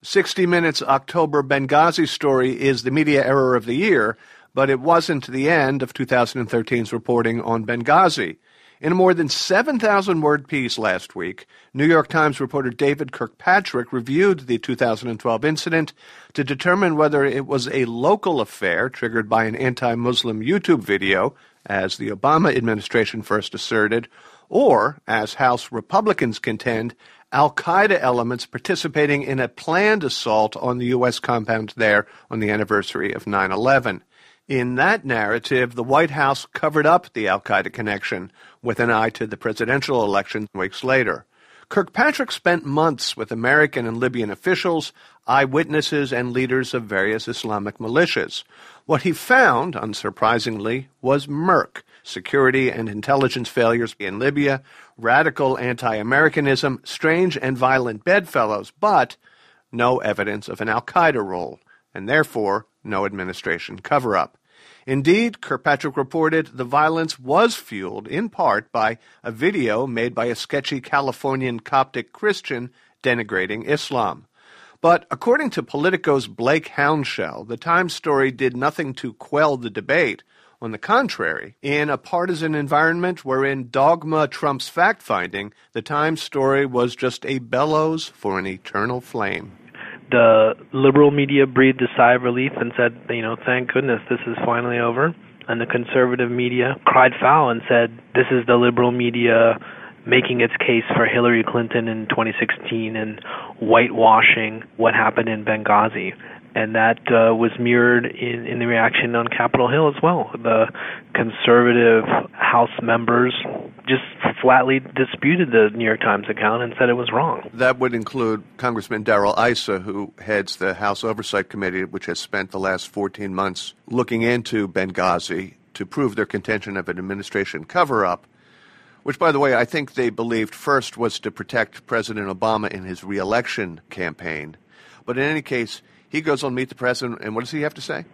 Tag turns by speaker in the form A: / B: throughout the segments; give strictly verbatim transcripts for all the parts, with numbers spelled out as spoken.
A: sixty Minutes October Benghazi story is the media error of the year, but it wasn't the end of two thousand thirteen's reporting on Benghazi. In a more than seven thousand word piece last week, New York Times reporter David Kirkpatrick reviewed the two thousand twelve incident to determine whether it was a local affair triggered by an anti-Muslim YouTube video, as the Obama administration first asserted, or, as House Republicans contend, al-Qaeda elements participating in a planned assault on the U S compound there on the anniversary of nine eleven. In that narrative, the White House covered up the al-Qaeda connection with an eye to the presidential election weeks later. Kirkpatrick spent months with American and Libyan officials, eyewitnesses, and leaders of various Islamic militias. What he found, unsurprisingly, was murk, security and intelligence failures in Libya, radical anti-Americanism, strange and violent bedfellows, but no evidence of an al-Qaeda role, and therefore no administration cover-up. Indeed, Kirkpatrick reported the violence was fueled in part by a video made by a sketchy Californian Coptic Christian denigrating Islam. But according to Politico's Blake Hounshell, the Times story did nothing to quell the debate. On the contrary, in a partisan environment wherein dogma trumps fact-finding, the Times story was just a bellows for an eternal flame.
B: The liberal media breathed a sigh of relief and said, you know, thank goodness this is finally over. And the conservative media cried foul and said, this is the liberal media making its case for Hillary Clinton in twenty sixteen and whitewashing what happened in Benghazi. And that uh, was mirrored in, in the reaction on Capitol Hill as well. The conservative House members just flatly disputed the New York Times account and said it was wrong.
A: That would include Congressman Darrell Issa, who heads the House Oversight Committee, which has spent the last fourteen months looking into Benghazi to prove their contention of an administration cover-up, which, by the way, I think they believed first was to protect President Obama in his re-election campaign. But in any case, he goes on Meet the Press, and, and what does he have to say?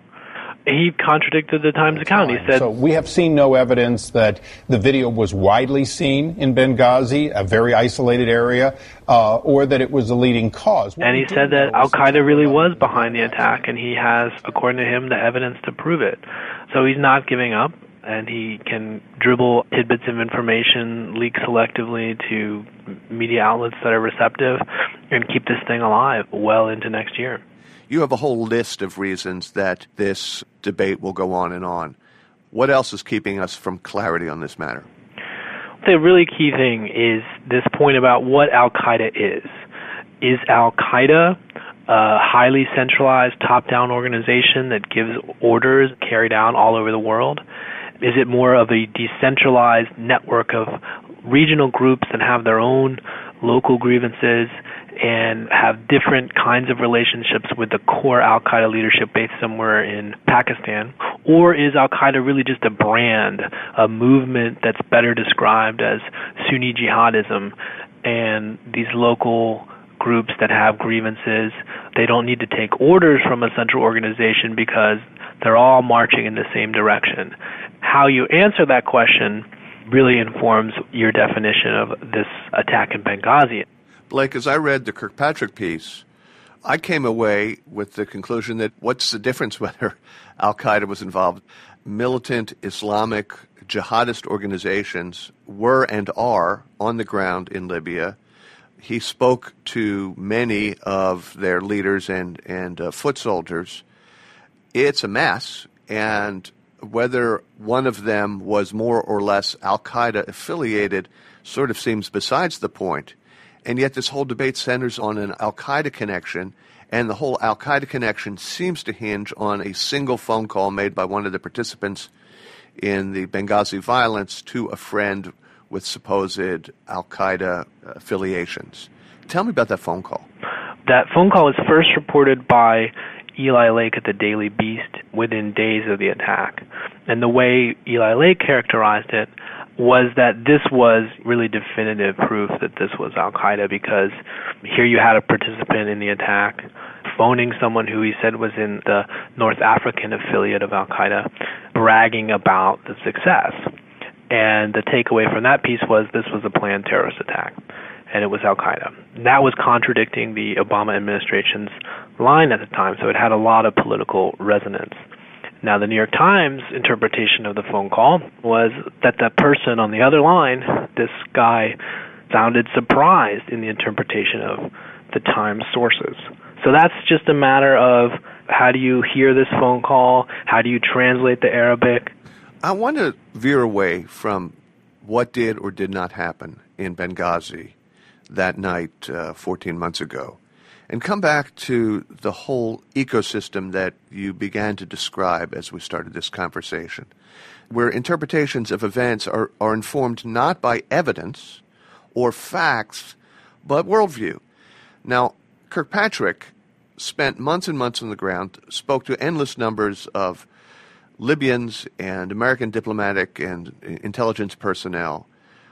B: He contradicted the Times account. He said,
C: so we have seen no evidence that the video was widely seen in Benghazi, a very isolated area, uh, or that it was the leading cause.
B: And he said that al-Qaeda really was behind the attack, and he has, according to him, the evidence to prove it. So he's not giving up, and he can dribble tidbits of information, leak selectively to media outlets that are receptive, and keep this thing alive well into next year.
A: You have a whole list of reasons that this debate will go on and on. What else is keeping us from clarity on this matter?
B: The really key thing is this point about what al-Qaeda is. Is al-Qaeda a highly centralized top-down organization that gives orders carried out all over the world? Is it more of a decentralized network of regional groups that have their own local grievances and have different kinds of relationships with the core al-Qaeda leadership based somewhere in Pakistan? Or is al-Qaeda really just a brand, a movement that's better described as Sunni jihadism, and these local groups that have grievances, they don't need to take orders from a central organization because they're all marching in the same direction? How you answer that question really informs your definition of this attack in Benghazi.
A: Blake, as I read the Kirkpatrick piece, I came away with the conclusion that what's the difference whether al-Qaeda was involved? Militant Islamic jihadist organizations were and are on the ground in Libya. He spoke to many of their leaders and, and uh, foot soldiers. It's a mess, and whether one of them was more or less al-Qaeda affiliated sort of seems besides the point. And yet this whole debate centers on an al-Qaeda connection, and the whole al-Qaeda connection seems to hinge on a single phone call made by one of the participants in the Benghazi violence to a friend with supposed al-Qaeda affiliations. Tell me about that phone call.
B: That phone call was first reported by Eli Lake at the Daily Beast within days of the attack. And the way Eli Lake characterized it was that this was really definitive proof that this was al-Qaeda, because here you had a participant in the attack phoning someone who he said was in the North African affiliate of al-Qaeda, bragging about the success. And the takeaway from that piece was this was a planned terrorist attack. and it was Al-Qaeda. That was contradicting the Obama administration's line at the time, so it had a lot of political resonance. Now, the New York Times interpretation of the phone call was that the person on the other line, this guy, sounded surprised in the interpretation of the Times sources. So that's just a matter of how do you hear this phone call? How do you translate the Arabic?
A: I want to veer away from what did or did not happen in Benghazi that night uh, fourteen months ago, and come back to the whole ecosystem that you began to describe as we started this conversation, where interpretations of events are, are informed not by evidence or facts, but worldview. Now, Kirkpatrick spent months and months on the ground, spoke to endless numbers of Libyans and American diplomatic and intelligence personnel,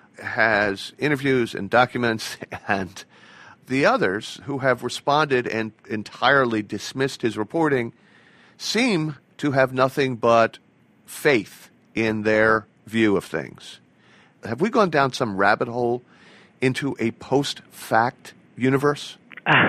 A: has interviews and documents, and the others who have responded and entirely dismissed his reporting seem to have nothing but faith in their view of things. Have we gone down some rabbit hole into a post-fact universe?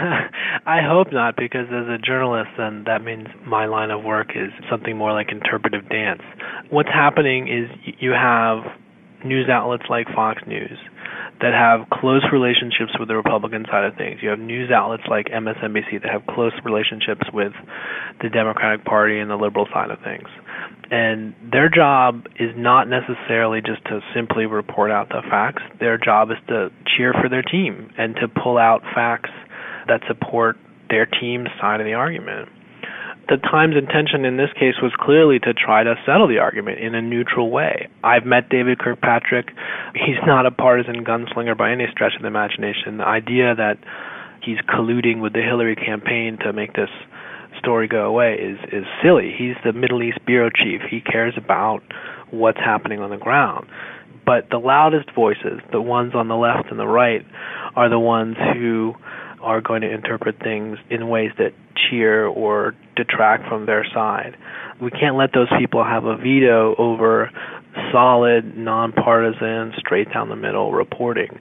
B: I hope not, because as a journalist, then that means my line of work is something more like interpretive dance. What's happening is you have news outlets like Fox News that have close relationships with the Republican side of things. You have news outlets like M S N B C that have close relationships with the Democratic Party and the liberal side of things. And their job is not necessarily just to simply report out the facts. Their job is to cheer for their team and to pull out facts that support their team's side of the argument. The Times' intention in this case was clearly to try to settle the argument in a neutral way. I've met David Kirkpatrick. He's not a partisan gunslinger by any stretch of the imagination. The idea that he's colluding with the Hillary campaign to make this story go away is, is silly. He's the Middle East bureau chief. He cares about what's happening on the ground. But the loudest voices, the ones on the left and the right, are the ones who are going to interpret things in ways that cheer or detract from their side. We can't let those people have a veto over solid, nonpartisan, straight down the middle reporting.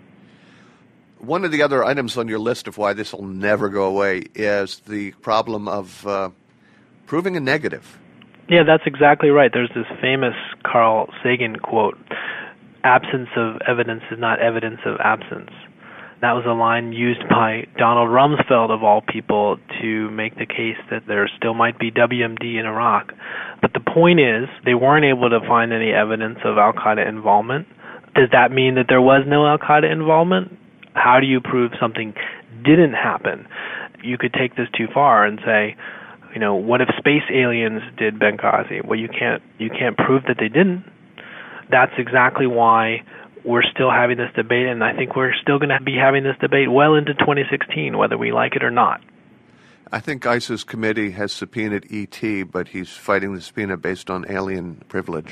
A: One of the other items on your list of why this will never go away is the problem of uh, proving a negative.
B: Yeah, that's exactly right. There's this famous Carl Sagan quote, "Absence of evidence is not evidence of absence." That was a line used by Donald Rumsfeld, of all people, to make the case that there still might be W M D in Iraq. But the point is, they weren't able to find any evidence of al-Qaeda involvement. Does that mean that there was no al-Qaeda involvement? How do you prove something didn't happen? You could take this too far and say, you know, what if space aliens did Benghazi? Well, you can't you can't prove that they didn't. That's exactly why we're still having this debate, and I think we're still going to be having this debate well into twenty sixteen, whether we like it or not.
A: I think ICE's committee has subpoenaed E T, but he's fighting the subpoena based on alien privilege.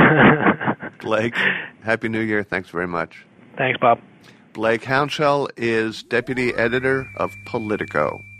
A: Blake, Happy New Year. Thanks very much.
B: Thanks, Bob.
A: Blake Hounshell is deputy editor of Politico.